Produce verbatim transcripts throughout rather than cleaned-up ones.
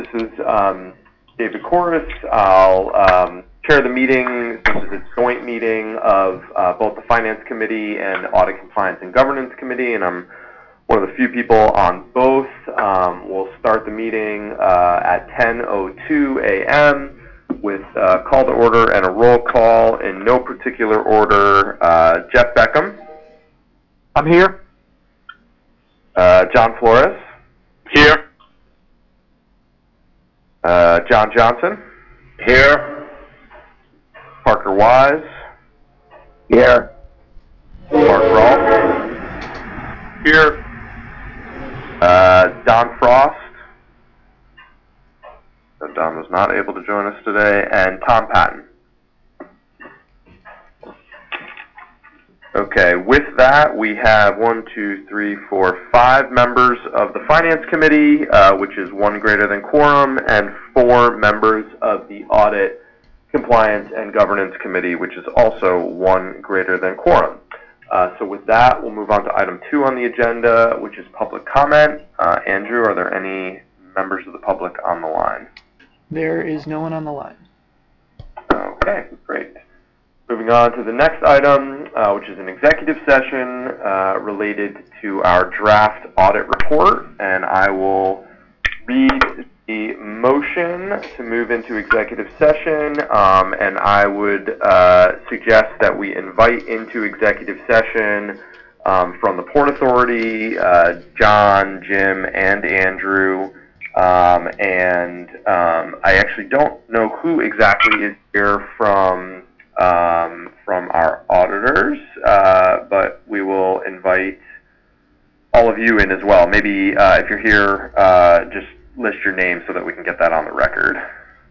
This is um, David Corus. I'll um, chair the meeting. This is a joint meeting of uh, both the Finance Committee and Audit Compliance and Governance Committee, and I'm one of the few people on both. Um, we'll start the meeting uh, at ten oh two a m with a call to order and a roll call in no particular order. Uh, Jeff Beckham. I'm here. Uh, John Flores. Here. Uh, John Johnson. Here. Parker Wise. Here. Mark Rawl. Here. Uh, Don Frost. So Don was not able to join us today. And Tom Patton. Okay, with that, we have one, two, three, four, five members of the Finance Committee, uh, which is one greater than quorum, and four members of the Audit, Compliance, and Governance Committee, which is also one greater than quorum. Uh, so with that, we'll move on to item two on the agenda, which is public comment. Uh, Andrew, are there any members of the public on the line? There is no one on the line. Okay, great. Moving on to the next item, uh, which is an executive session uh, related to our draft audit report, and I will read the motion to move into executive session, um, and I would uh, suggest that we invite into executive session um, from the Port Authority, uh, John, Jim, and Andrew, um, and um, I actually don't know who exactly is here from Um, from our auditors, uh, but we will invite all of you in as well. Maybe uh, if you're here, uh, just list your name so that we can get that on the record.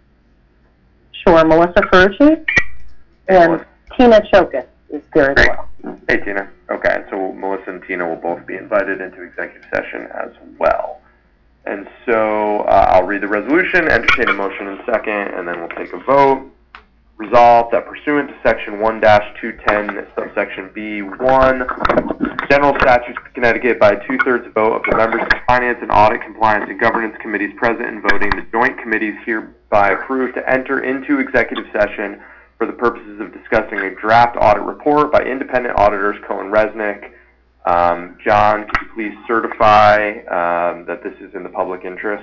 Sure, Melissa Ferrucci and Melissa. Tina Chokas is here as Great. well. Hey, Tina. Okay, so Melissa and Tina will both be invited into executive session as well. And so uh, I'll read the resolution, entertain a motion in second, and then we'll take a vote. Resolved that pursuant to Section one dash two ten, subsection B one, General Statutes of Connecticut, by a two-thirds vote of the members of the Finance and Audit, Compliance, and Governance Committees present and voting, the joint committees hereby approved to enter into executive session for the purposes of discussing a draft audit report by independent auditors Cohen Resnick. Um, John, could you please certify um, that this is in the public interest?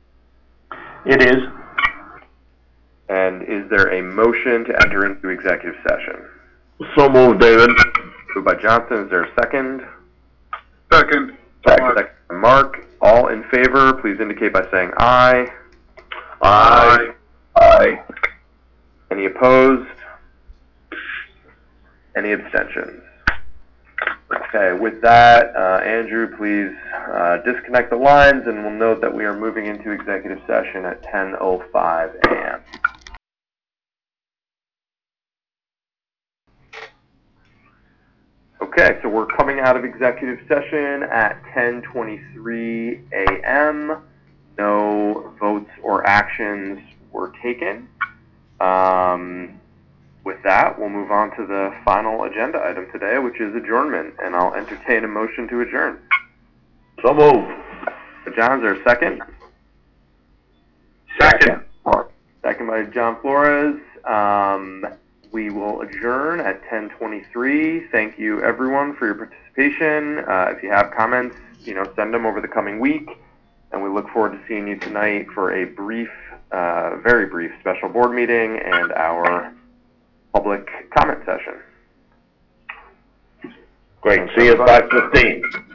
It is. And is there a motion to enter into executive session? So moved, David. Moved by Johnson. Is there a second? Second. Second, second by Mark. All in favor, please indicate by saying aye. Aye. Aye. Any opposed? Any abstentions? Okay, with that, uh, Andrew, please uh, disconnect the lines, and we'll note that we are moving into executive session at ten oh five a m Okay, so we're coming out of executive session at ten twenty-three a m No votes or actions were taken. Um, with that, we'll move on to the final agenda item today, which is adjournment, and I'll entertain a motion to adjourn. So moved. So John, is there a second? Second. Second by John Flores. Um, we will adjourn at ten twenty-three. Thank you, everyone, for your participation. Uh, if you have comments, you know, send them over the coming week, and we look forward to seeing you tonight for a brief, uh, very brief special board meeting and our public comment session. Great. See you at five fifteen.